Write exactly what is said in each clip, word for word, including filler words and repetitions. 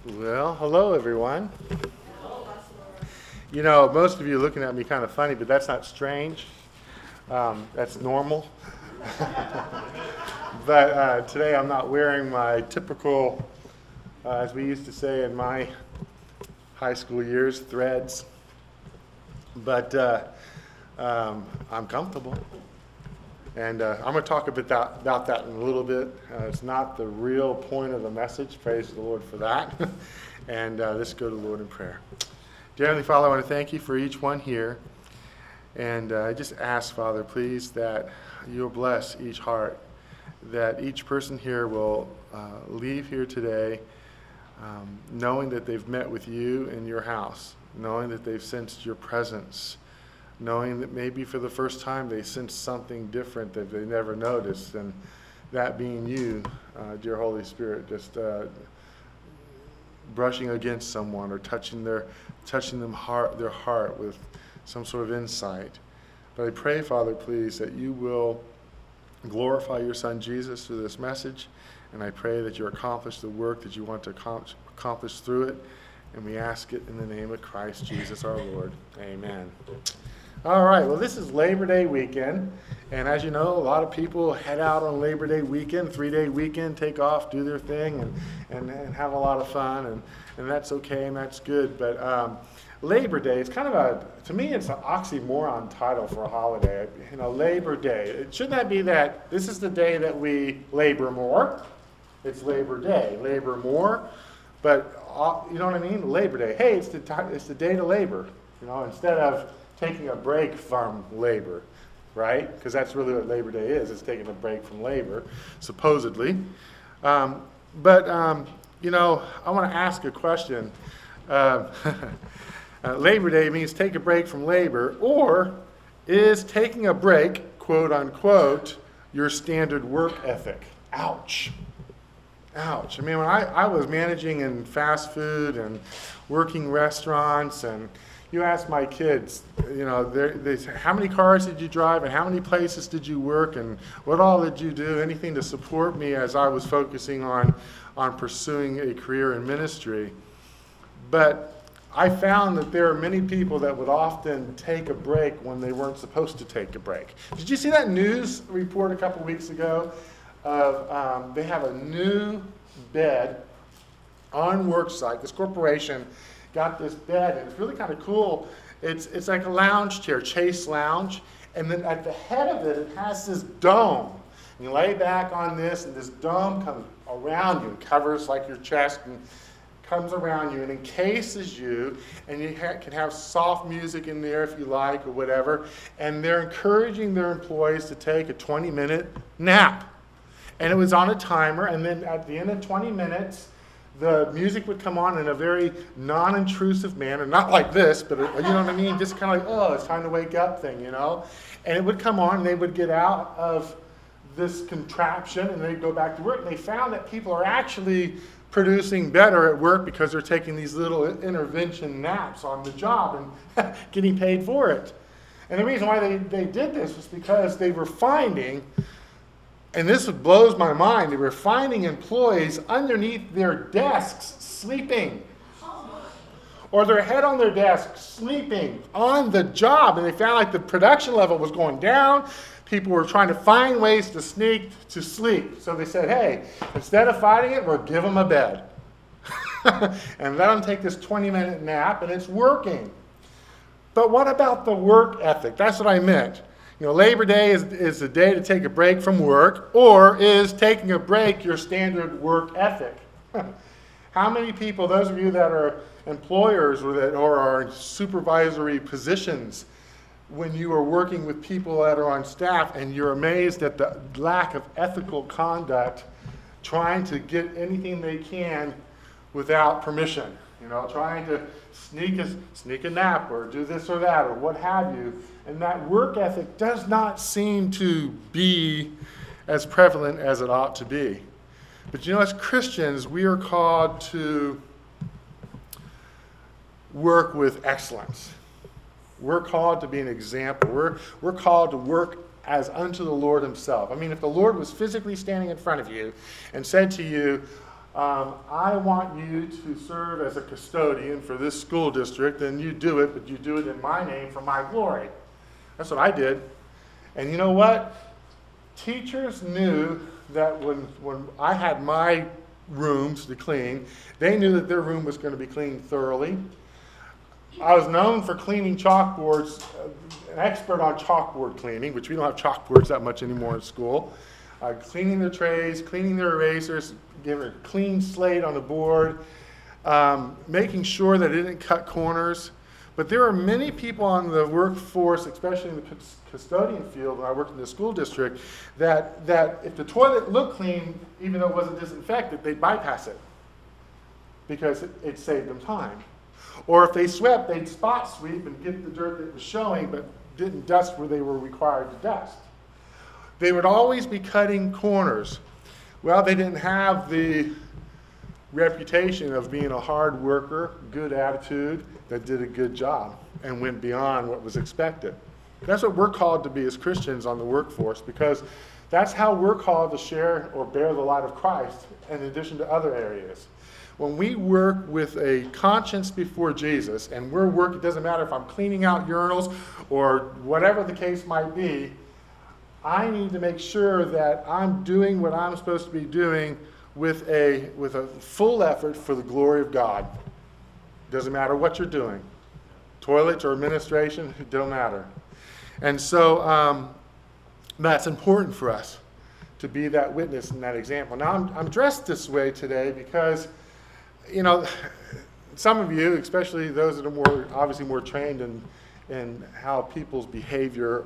Well, hello everyone. You know, most of you are looking at me kind of funny, but that's not strange. Um, that's normal. But uh, today I'm not wearing my typical, uh, as we used to say in my high school years, threads. But uh, um, I'm comfortable. And uh, I'm going to talk a bit that, about that in a little bit. Uh, it's not the real point of the message. Praise the Lord for that. and uh, let's go to the Lord in prayer. Dear Heavenly Father, I want to thank you for each one here. And uh, I just ask, Father, please, that you'll bless each heart, that each person here will uh, leave here today um, knowing that they've met with you in your house, knowing that they've sensed your presence, knowing that maybe for the first time they sense something different that they never noticed, and that being you, uh, dear Holy Spirit, just uh, brushing against someone or touching their touching them heart their heart with some sort of insight. But I pray, Father, please, that you will glorify your Son Jesus through this message, and I pray that you accomplish the work that you want to accomplish through it, and we ask it in the name of Christ Jesus our Lord. Amen. All right, well, this is Labor Day weekend, and as you know, a lot of people head out on Labor Day weekend, three-day weekend, take off, do their thing, and, and, and have a lot of fun, and, and that's okay, and that's good. But um, Labor Day, it's kind of a, to me, it's an oxymoron title for a holiday. You know, Labor Day. It, shouldn't that be that this is the day that we labor more? It's Labor Day, labor more, but uh, you know what I mean? Labor Day. Hey, it's the time, it's the day to labor. You know, instead of taking a break from labor, right? Because that's really what Labor Day is. It's taking a break from labor, supposedly. Um, but, um, you know, I want to ask a question. Uh, uh, Labor Day means take a break from labor, or is taking a break, quote unquote, your standard work ethic? Ouch. Ouch. I mean, when I, I was managing in fast food and working restaurants, and you ask my kids, you know, they say, how many cars did you drive, and how many places did you work, and what all did you do, anything to support me as I was focusing on, on pursuing a career in ministry. But I found that there are many people that would often take a break when they weren't supposed to take a break. Did you see that news report a couple weeks ago? Of um, they have a new bed on work site. This corporation got this bed, and it's really kind of cool. It's it's like a lounge chair, Chase Lounge, and then at the head of it, it has this dome. And you lay back on this, and this dome comes around you and covers like your chest and comes around you and encases you, and you ha- can have soft music in there if you like or whatever. And they're encouraging their employees to take a twenty-minute nap. And it was on a timer, and then at the end of twenty minutes, the music would come on in a very non-intrusive manner, not like this, but you know what I mean, just kind of like, oh, it's time to wake up thing, you know? And it would come on, and they would get out of this contraption, and they'd go back to work, and they found that people are actually producing better at work because they're taking these little intervention naps on the job and getting paid for it. And the reason why they, they did this was because they were finding, and this blows my mind, they were finding employees underneath their desks sleeping. Or their head on their desk sleeping on the job. And they found like the production level was going down. People were trying to find ways to sneak to sleep. So they said, hey, instead of fighting it, we'll give them a bed. and let them take this twenty-minute nap, and it's working. But what about the work ethic? That's what I meant. You know, Labor Day is, is the day to take a break from work, or is taking a break your standard work ethic? How many people, those of you that are employers or that or are in supervisory positions, when you are working with people that are on staff and you're amazed at the lack of ethical conduct, trying to get anything they can without permission, you know, trying to sneak a, sneak a nap or do this or that or what have you. And that work ethic does not seem to be as prevalent as it ought to be. But you know, as Christians, we are called to work with excellence. We're called to be an example. We're, we're called to work as unto the Lord himself. I mean, if the Lord was physically standing in front of you and said to you, um, I want you to serve as a custodian for this school district, and you do it, but you do it in my name for my glory. That's what I did. And you know what? Teachers knew that when, when I had my rooms to clean, they knew that their room was going to be cleaned thoroughly. I was known for cleaning chalkboards, uh, an expert on chalkboard cleaning, which we don't have chalkboards that much anymore in school. Uh, cleaning their trays, cleaning their erasers, giving a clean slate on the board, um, making sure that it didn't cut corners. But there are many people on the workforce, especially in the custodian field when I worked in the school district, that, that if the toilet looked clean, even though it wasn't disinfected, they'd bypass it because it, it saved them time. Or if they swept, they'd spot sweep and get the dirt that was showing, but didn't dust where they were required to dust. They would always be cutting corners. Well, they didn't have the reputation of being a hard worker, good attitude, that did a good job and went beyond what was expected. That's what we're called to be as Christians on the workforce, because that's how we're called to share or bear the light of Christ in addition to other areas. When we work with a conscience before Jesus, and we're working, it doesn't matter if I'm cleaning out urinals or whatever the case might be, I need to make sure that I'm doing what I'm supposed to be doing with a, with a full effort for the glory of God. Doesn't matter what you're doing. Toilets or administration, it don't matter. And so um, that's important for us to be that witness and that example. Now, I'm, I'm dressed this way today because, you know, some of you, especially those that are more, obviously more trained in, in how people's behavior,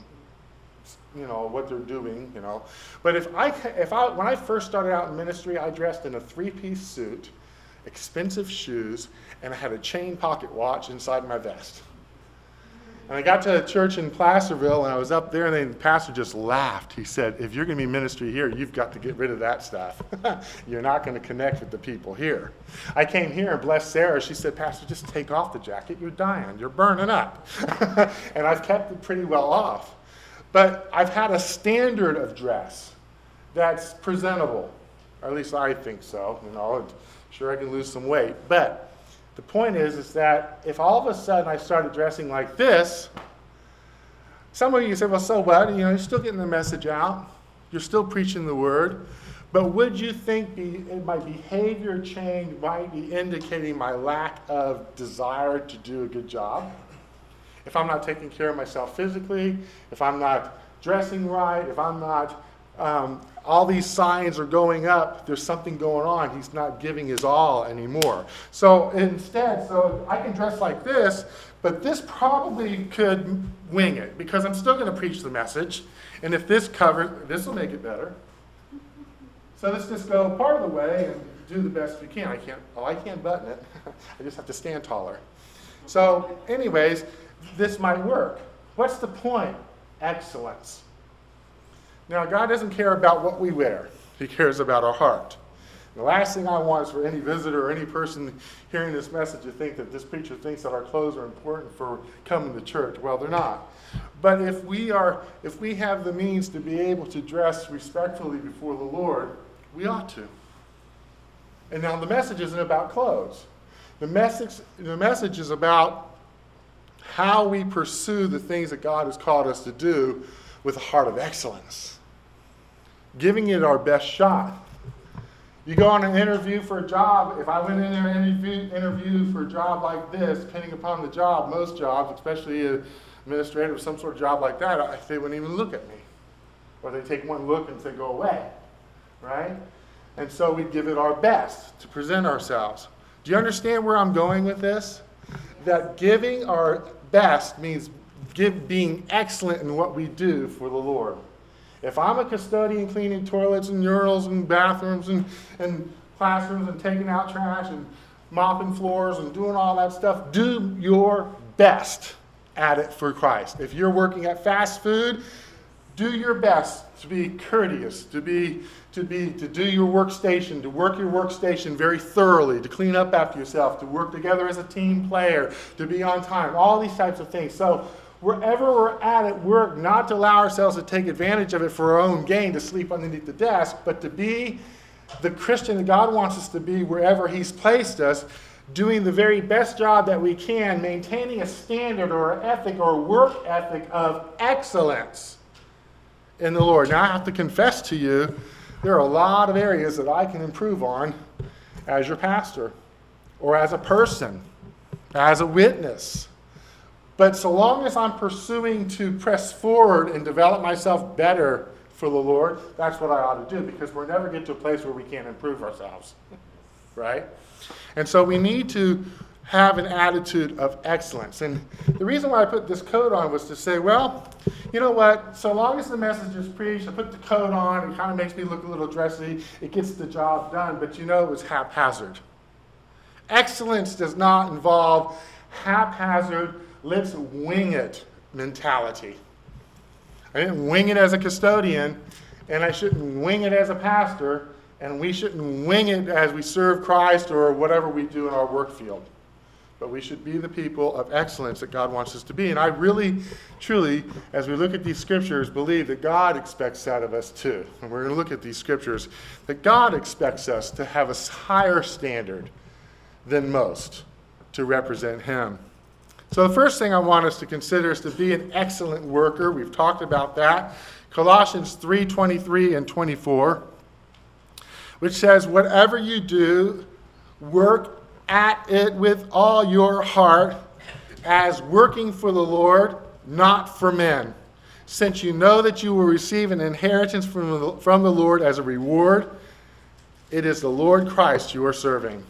you know, what they're doing, you know. But if I, if I, when I first started out in ministry, I dressed in a three-piece suit, expensive shoes, and I had a chain pocket watch inside my vest. And I got to a church in Placerville, and I was up there, and then the pastor just laughed. He said, if you're going to be ministry here, you've got to get rid of that stuff. You're not going to connect with the people here. I came here and blessed Sarah. She said, Pastor, just take off the jacket. You're dying. You're burning up. And I've kept it pretty well off. But I've had a standard of dress that's presentable. Or at least I think so. You know, sure I can lose some weight. But the point is, is that if all of a sudden I started dressing like this, some of you say, well, so what? You know, you're still getting the message out. You're still preaching the word. But would you think be, my behavior change might be indicating my lack of desire to do a good job? If I'm not taking care of myself physically, if I'm not dressing right, if I'm not, um, all these signs are going up, there's something going on. He's not giving his all anymore. So instead, so I can dress like this, but this probably could wing it because I'm still going to preach the message. And if this covers, this will make it better. So let's just go part of the way and do the best we can. I can't, oh, I can't button it. I just have to stand taller. So anyways, this might work. What's the point? Excellence. Now, God doesn't care about what we wear. He cares about our heart. The last thing I want is for any visitor or any person hearing this message to think that this preacher thinks that our clothes are important for coming to church. Well, they're not. But if we are, if we have the means to be able to dress respectfully before the Lord, we ought to. And now the message isn't about clothes. The message, the message is about how we pursue the things that God has called us to do with a heart of excellence. Giving it our best shot. You go on an interview for a job. If I went in there and interview, interview for a job like this, depending upon the job, most jobs, especially an administrative, some sort of job like that, I, they wouldn't even look at me. Or they take one look and say, go away. Right? And so we give it our best to present ourselves. Do you understand where I'm going with this? That giving our best means give, being excellent in what we do for the Lord. If I'm a custodian cleaning toilets and urinals and bathrooms and, and classrooms and taking out trash and mopping floors and doing all that stuff, do your best at it for Christ. If you're working at fast food, do your best to be courteous, to be to be to do your workstation, to work your workstation very thoroughly, to clean up after yourself, to work together as a team player, to be on time, all these types of things. So wherever we're at at work, not to allow ourselves to take advantage of it for our own gain, to sleep underneath the desk, but to be the Christian that God wants us to be wherever he's placed us, doing the very best job that we can, maintaining a standard or an ethic or work ethic of excellence in the Lord. Now, I have to confess to you, there are a lot of areas that I can improve on as your pastor or as a person, as a witness. But so long as I'm pursuing to press forward and develop myself better for the Lord, that's what I ought to do, because we'll never get to a place where we can't improve ourselves, right? And so we need to have an attitude of excellence. And the reason why I put this coat on was to say, well, you know what? So long as the message is preached, I put the coat on, it kind of makes me look a little dressy, it gets the job done, but you know it was haphazard. Excellence does not involve haphazard, let's wing it mentality. I didn't wing it as a custodian, and I shouldn't wing it as a pastor, and we shouldn't wing it as we serve Christ or whatever we do in our work field. But we should be the people of excellence that God wants us to be. And I really, truly, as we look at these scriptures, believe that God expects that of us too. And we're going to look at these scriptures, that God expects us to have a higher standard than most to represent him. So the first thing I want us to consider is to be an excellent worker. We've talked about that. Colossians three twenty-three and twenty-four, which says, whatever you do, work at it with all your heart, as working for the Lord, not for men, since you know that you will receive an inheritance from the, from the Lord as a reward. It is the Lord Christ you are serving.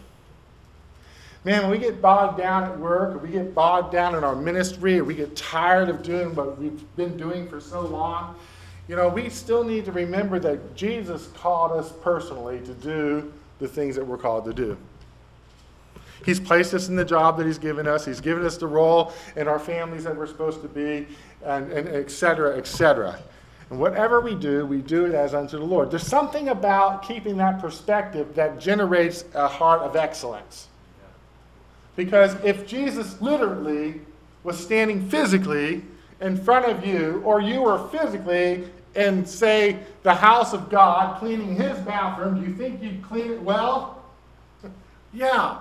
Man, when we get bogged down at work, or we get bogged down in our ministry, or we get tired of doing what we've been doing for so long, you know, we still need to remember that Jesus called us personally to do the things that we're called to do. He's placed us in the job that he's given us. He's given us the role in our families that we're supposed to be, and, and et cetera, et cetera. And whatever we do, we do it as unto the Lord. There's something about keeping that perspective that generates a heart of excellence. Because if Jesus literally was standing physically in front of you, or you were physically in, say, the house of God, cleaning his bathroom, do you think you'd clean it well? Yeah.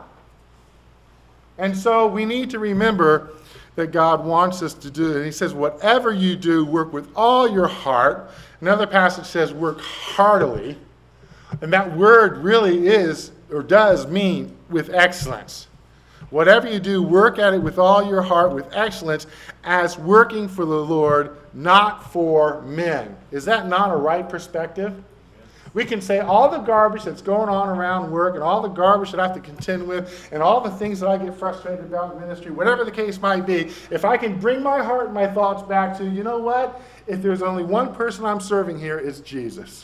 And so we need to remember that God wants us to do it. And he says, whatever you do, work with all your heart. Another passage says, work heartily. And that word really is, or does mean, with excellence. Whatever you do, work at it with all your heart, with excellence, as working for the Lord, not for men. Is that not a right perspective? We can say all the garbage that's going on around work, and all the garbage that I have to contend with, and all the things that I get frustrated about in ministry, whatever the case might be, if I can bring my heart and my thoughts back to, you know what? If there's only one person I'm serving here, it's Jesus.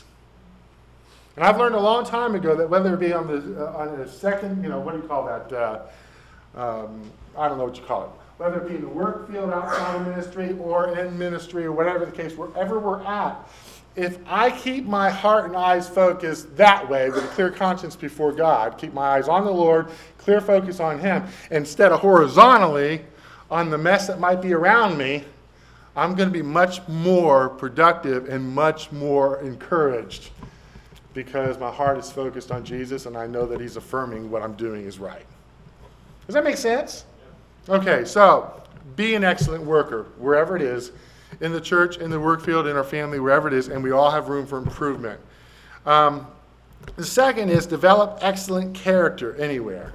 And I've learned a long time ago that whether it be on the, uh, on the second, you know, what do you call that? Uh, Um, I don't know what you call it, whether it be in the work field outside of ministry or in ministry or whatever the case, wherever we're at, if I keep my heart and eyes focused that way with a clear conscience before God, keep my eyes on the Lord, clear focus on him, instead of horizontally on the mess that might be around me, I'm going to be much more productive and much more encouraged because my heart is focused on Jesus and I know that he's affirming what I'm doing is right. Does that make sense? Okay, so be an excellent worker wherever it is, in the church, in the work field, in our family, wherever it is, and we all have room for improvement. Um, the second is develop excellent character anywhere.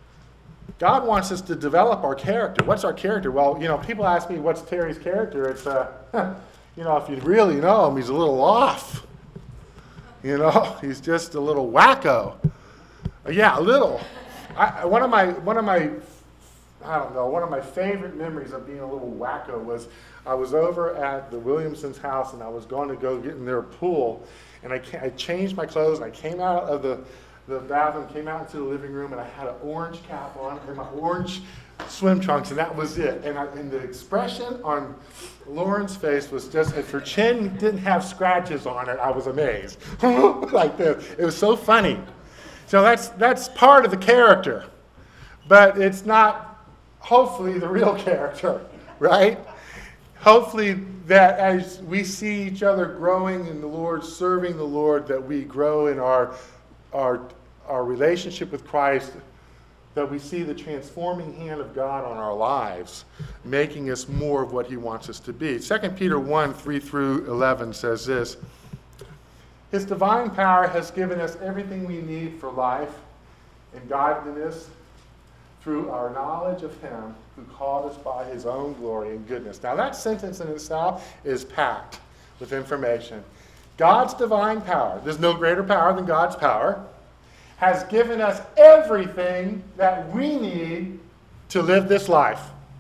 God wants us to develop our character. What's our character? Well, you know, people ask me, what's Terry's character? It's, uh, you know, if you really know him, he's a little off. You know, he's just a little wacko. Yeah, a little. I, one of my, one of my, I don't know, one of my favorite memories of being a little wacko was I was over at the Williamson's house and I was going to go get in their pool, and I, I changed my clothes and I came out of the, the bathroom, came out into the living room, and I had an orange cap on and my orange swim trunks, and that was it. And, I, and the expression on Lauren's face was just, if her chin didn't have scratches on it, I was amazed. Like this. It was so funny. So that's that's part of the character, but it's not, hopefully, the real character, right? Hopefully that as we see each other growing in the Lord, serving the Lord, that we grow in our our, our relationship with Christ, that we see the transforming hand of God on our lives, making us more of what he wants us to be. Second Peter one, three through eleven says this: His divine power has given us everything we need for life and godliness through our knowledge of him who called us by his own glory and goodness. Now that sentence in itself is packed with information. God's divine power, there's no greater power than God's power, has given us everything that we need to live this life.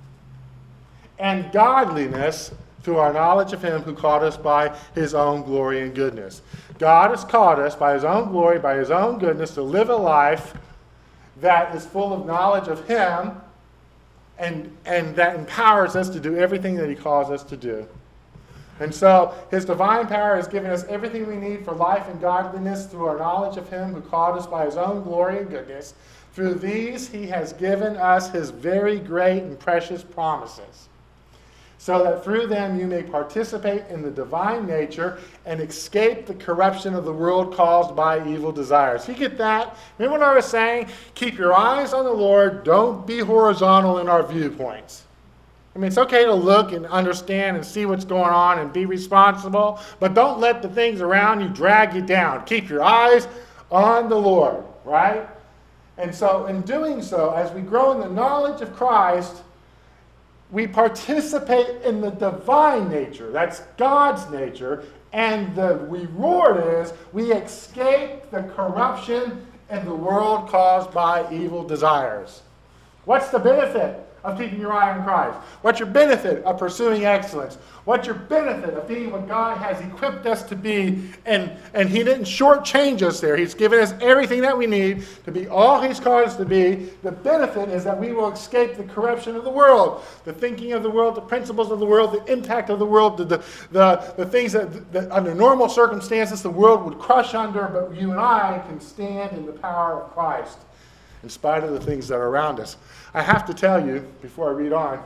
And godliness through our knowledge of him who called us by his own glory and goodness. God has called us by his own glory, by his own goodness, to live a life that is full of knowledge of him and, and that empowers us to do everything that he calls us to do. And so his divine power has given us everything we need for life and godliness through our knowledge of him who called us by his own glory and goodness. Through these he has given us his very great and precious promises, so that through them you may participate in the divine nature and escape the corruption of the world caused by evil desires. You get that? Remember what I was saying? Keep your eyes on the Lord. Don't be horizontal in our viewpoints. I mean, it's okay to look and understand and see what's going on and be responsible, but don't let the things around you drag you down. Keep your eyes on the Lord, right? And so in doing so, as we grow in the knowledge of Christ, we participate in the divine nature. That's God's nature. And the reward is we escape the corruption in the world caused by evil desires. What's the benefit of keeping your eye on Christ? What's your benefit of pursuing excellence? What's your benefit of being what God has equipped us to be? And, and he didn't shortchange us there. He's given us everything that we need to be all he's called us to be. The benefit is that we will escape the corruption of the world, the thinking of the world, the principles of the world, the impact of the world, the, the, the, the things that, that under normal circumstances the world would crush under, but you and I can stand in the power of Christ in spite of the things that are around us. I have to tell you, before I read on,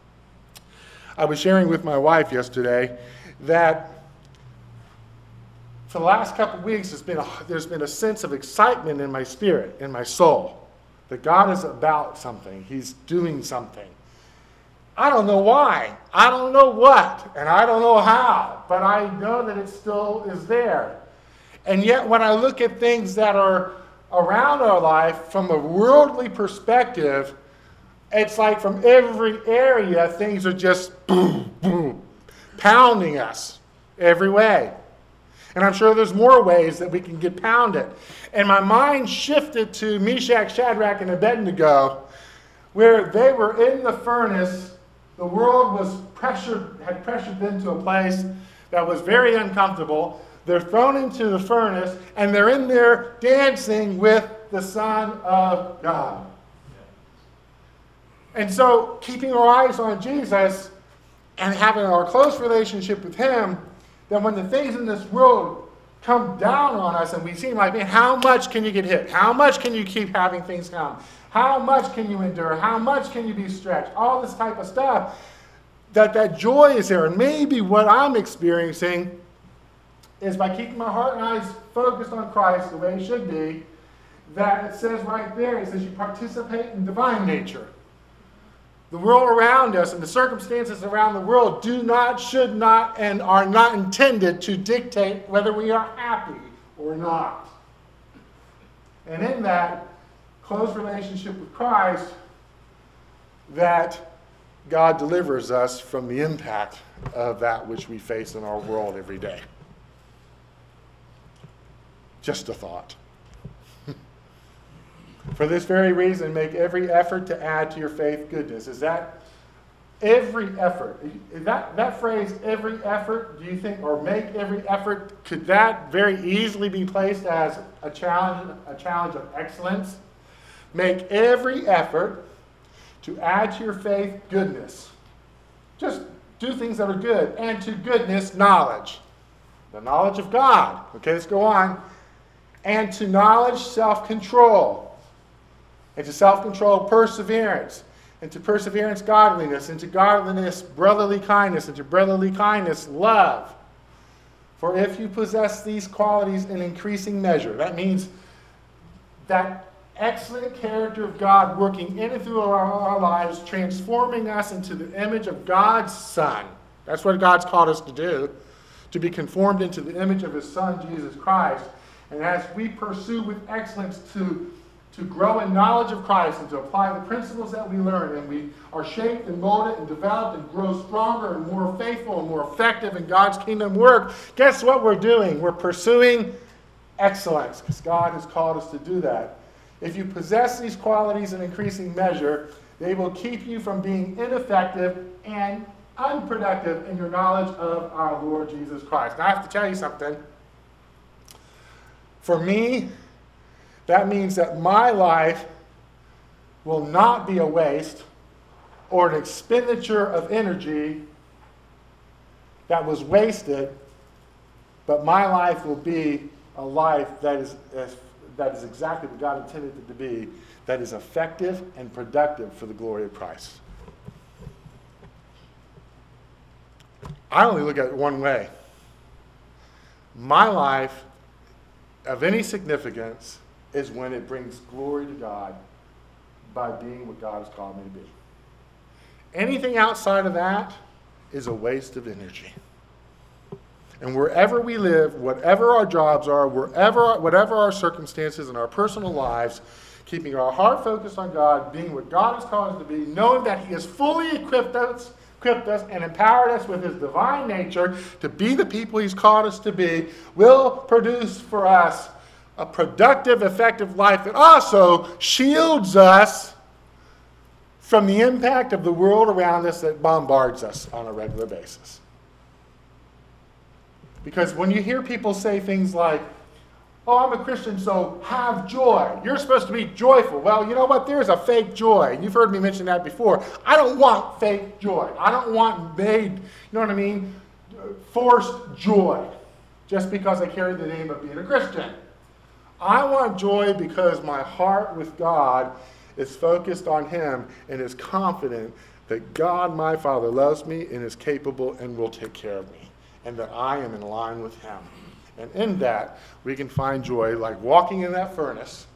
I was sharing with my wife yesterday that for the last couple of weeks there's been, a, there's been a sense of excitement in my spirit, in my soul, that God is about something. He's doing something. I don't know why. I don't know what. And I don't know how. But I know that it still is there. And yet when I look at things that are around our life from a worldly perspective, it's like from every area things are just boom, boom, pounding us every way. And I'm sure there's more ways that we can get pounded. And my mind shifted to Meshach, Shadrach, and Abednego, where they were in the furnace. The world was pressured, had pressured them to a place that was very uncomfortable. They're thrown into the furnace, and they're in there dancing with the Son of God. And so, keeping our eyes on Jesus and having our close relationship with him, then when the things in this world come down on us and we seem like, man, how much can you get hit? How much can you keep having things come? How much can you endure? How much can you be stretched? All this type of stuff, that that joy is there. And maybe what I'm experiencing is by keeping my heart and eyes focused on Christ the way it should be, that it says right there, it says you participate in divine nature. The world around us and the circumstances around the world do not, should not, and are not intended to dictate whether we are happy or not. And in that close relationship with Christ, that God delivers us from the impact of that which we face in our world every day. Just a thought. For this very reason, make every effort to add to your faith goodness. Is that every effort? Is that, that phrase, every effort, do you think, or make every effort, could that very easily be placed as a challenge, a challenge of excellence? Make every effort to add to your faith goodness. Just do things that are good. And to goodness, knowledge. The knowledge of God. Okay, let's go on. And to knowledge, self-control. And to self-control, perseverance. And to perseverance, godliness. And to godliness, brotherly kindness. And to brotherly kindness, love. For if you possess these qualities in increasing measure, that means that excellent character of God working in and through our, our lives, transforming us into the image of God's Son. That's what God's called us to do, to be conformed into the image of his Son, Jesus Christ. And as we pursue with excellence to, to grow in knowledge of Christ and to apply the principles that we learn, and we are shaped and molded and developed and grow stronger and more faithful and more effective in God's kingdom work, guess what we're doing? We're pursuing excellence, because God has called us to do that. If you possess these qualities in increasing measure, they will keep you from being ineffective and unproductive in your knowledge of our Lord Jesus Christ. Now, I have to tell you something. For me, that means that my life will not be a waste or an expenditure of energy that was wasted, but my life will be a life that is, that is exactly what God intended it to be, that is effective and productive for the glory of Christ. I only look at it one way. My life of any significance is when it brings glory to God by being what God has called me to be. Anything outside of that is a waste of energy. And wherever we live, whatever our jobs are, wherever, whatever our circumstances in our personal lives, keeping our heart focused on God, being what God has called us to be, knowing that he has fully equipped us, equipped us and empowered us with his divine nature to be the people he's called us to be, will produce for us a productive, effective life that also shields us from the impact of the world around us that bombards us on a regular basis. Because when you hear people say things like, oh, I'm a Christian, so have joy. You're supposed to be joyful. Well, you know what? There's a fake joy. You've heard me mention that before. I don't want fake joy. I don't want made, you know what I mean, forced joy just because I carry the name of being a Christian. I want joy because my heart with God is focused on him and is confident that God, my Father, loves me and is capable and will take care of me, and that I am in line with him. And in that, we can find joy like walking in that furnace,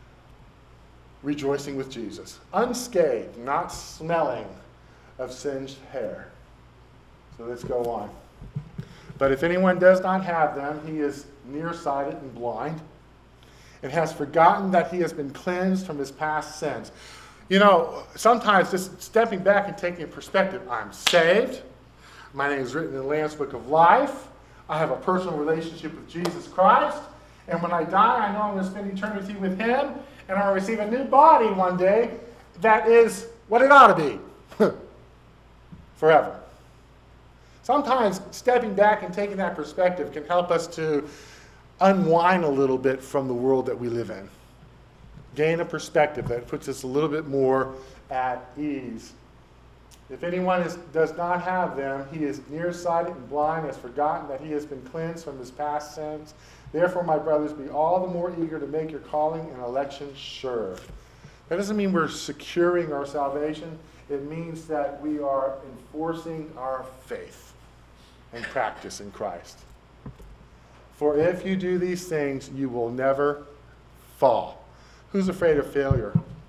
rejoicing with Jesus, unscathed, not smelling of singed hair. So let's go on. But if anyone does not have them, he is nearsighted and blind, and has forgotten that he has been cleansed from his past sins. You know, sometimes just stepping back and taking a perspective, I'm saved. My name is written in the Lamb's Book of Life. I have a personal relationship with Jesus Christ. And when I die, I know I'm going to spend eternity with him. And I'll receive a new body one day that is what it ought to be. Forever. Sometimes stepping back and taking that perspective can help us to unwind a little bit from the world that we live in. Gain a perspective that puts us a little bit more at ease. If anyone is, does not have them, he is nearsighted and blind, has forgotten that he has been cleansed from his past sins. Therefore, my brothers, be all the more eager to make your calling and election sure. That doesn't mean we're securing our salvation. It means that we are enforcing our faith and practice in Christ. For if you do these things, you will never fall. Who's afraid of failure?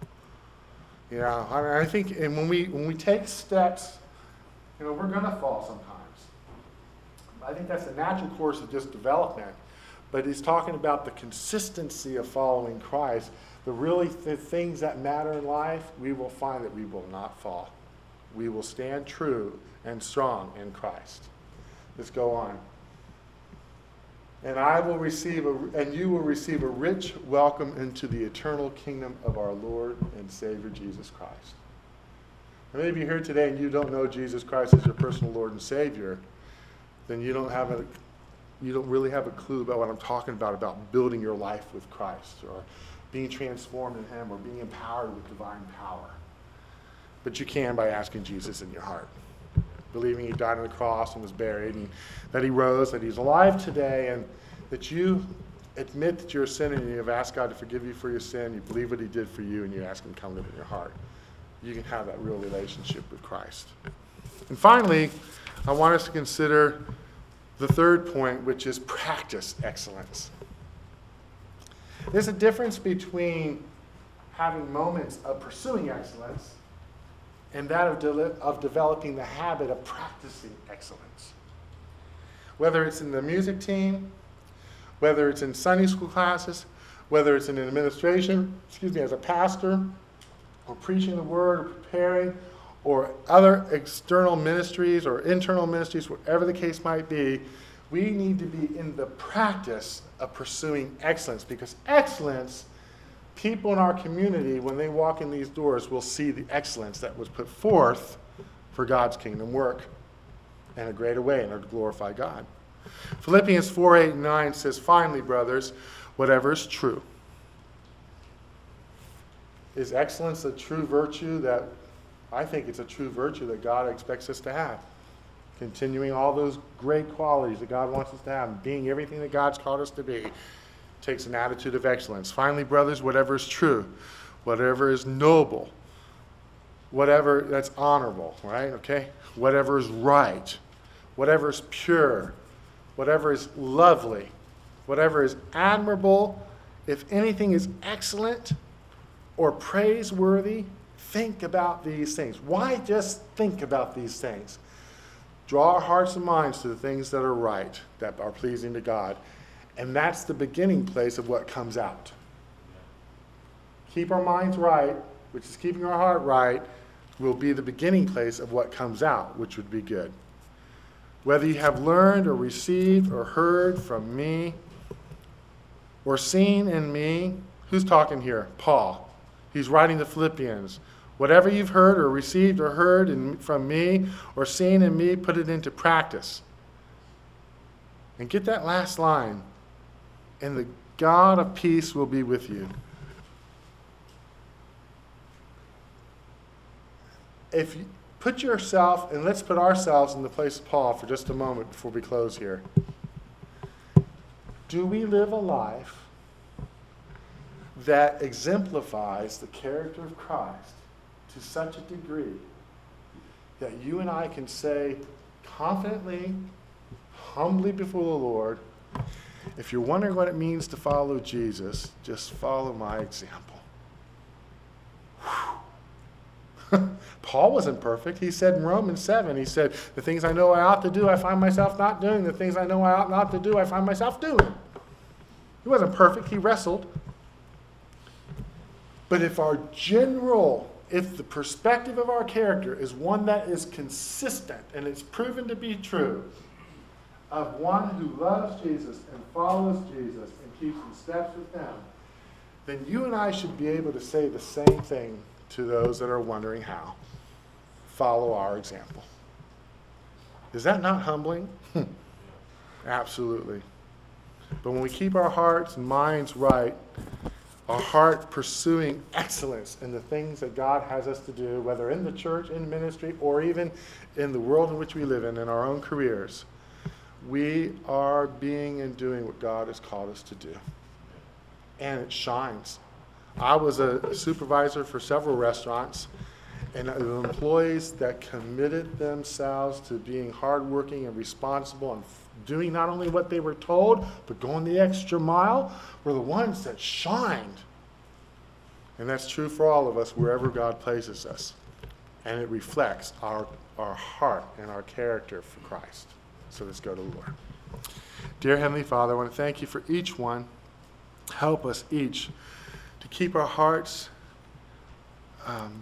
You know, I, mean, I think and when we when we take steps, you know, we're going to fall sometimes. I think that's a natural course of just development. But he's talking about the consistency of following Christ. The really the things that matter in life, we will find that we will not fall. We will stand true and strong in Christ. Let's go on. And I will receive a, and you will receive a rich welcome into the eternal kingdom of our Lord and Savior Jesus Christ. And maybe you're here today and you don't know Jesus Christ as your personal Lord and Savior, then you don't have a, you don't really have a clue about what I'm talking about, about building your life with Christ or being transformed in him or being empowered with divine power. But you can by asking Jesus in your heart. Believing he died on the cross and was buried, and that he rose, that he's alive today, and that you admit that you're a sinner and you have asked God to forgive you for your sin, you believe what he did for you, and you ask him to come live in your heart. You can have that real relationship with Christ. And finally, I want us to consider the third point, which is practice excellence. There's a difference between having moments of pursuing excellence and that of, de- of developing the habit of practicing excellence. Whether it's in the music team, whether it's in Sunday school classes, whether it's in administration, excuse me, as a pastor, or preaching the word, or preparing, or other external ministries or internal ministries, whatever the case might be, we need to be in the practice of pursuing excellence, because excellence, people in our community, when they walk in these doors, will see the excellence that was put forth for God's kingdom work in a greater way in order to glorify God. Philippians four, eight, and nine says, finally, brothers, whatever is true. Is excellence a true virtue? That I think it's a true virtue that God expects us to have. Continuing all those great qualities that God wants us to have, being everything that God's called us to be, takes an attitude of excellence. Finally, brothers, whatever is true, whatever is noble, whatever that's honorable, right? Okay? Whatever is right, whatever is pure, whatever is lovely, whatever is admirable, if anything is excellent or praiseworthy, think about these things. Why just think about these things? Draw our hearts and minds to the things that are right, that are pleasing to God. And that's the beginning place of what comes out. Keep our minds right, which is keeping our heart right, will be the beginning place of what comes out, which would be good. Whether you have learned or received or heard from me or seen in me, who's talking here? Paul. He's writing the Philippians. Whatever you've heard or received or heard in, from me or seen in me, put it into practice. And get that last line. And the God of peace will be with you. If you put yourself, and let's put ourselves in the place of Paul for just a moment before we close here. Do we live a life that exemplifies the character of Christ to such a degree that you and I can say confidently, humbly before the Lord, if you're wondering what it means to follow Jesus, just follow my example. Paul wasn't perfect. He said in Romans seven, he said, the things I know I ought to do, I find myself not doing. The things I know I ought not to do, I find myself doing. He wasn't perfect. He wrestled. But if our general, if the perspective of our character is one that is consistent and it's proven to be true, of one who loves Jesus and follows Jesus and keeps in steps with him, then you and I should be able to say the same thing to those that are wondering how. Follow our example. Is that not humbling? Absolutely. But when we keep our hearts and minds right, our heart pursuing excellence in the things that God has us to do, whether in the church, in ministry, or even in the world in which we live in, in our own careers, we are being and doing what God has called us to do. And it shines. I was a supervisor for several restaurants, and the employees that committed themselves to being hardworking and responsible and doing not only what they were told, but going the extra mile, were the ones that shined. And that's true for all of us, wherever God places us. And it reflects our, our heart and our character for Christ. So let's go to the Lord. Dear Heavenly Father, I want to thank you for each one. Help us each to keep our hearts um,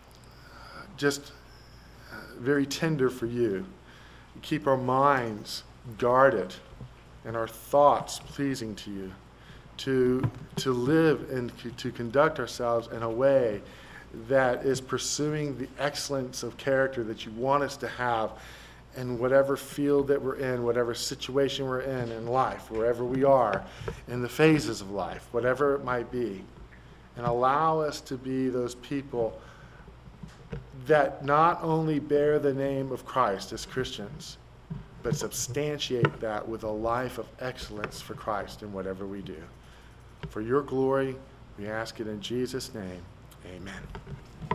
just uh, very tender for you. Keep our minds guarded and our thoughts pleasing to you. To, to live and to conduct ourselves in a way that is pursuing the excellence of character that you want us to have in whatever field that we're in, whatever situation we're in in life, wherever we are, in the phases of life, whatever it might be. And allow us to be those people that not only bear the name of Christ as Christians, but substantiate that with a life of excellence for Christ in whatever we do. For your glory, we ask it in Jesus' name. Amen.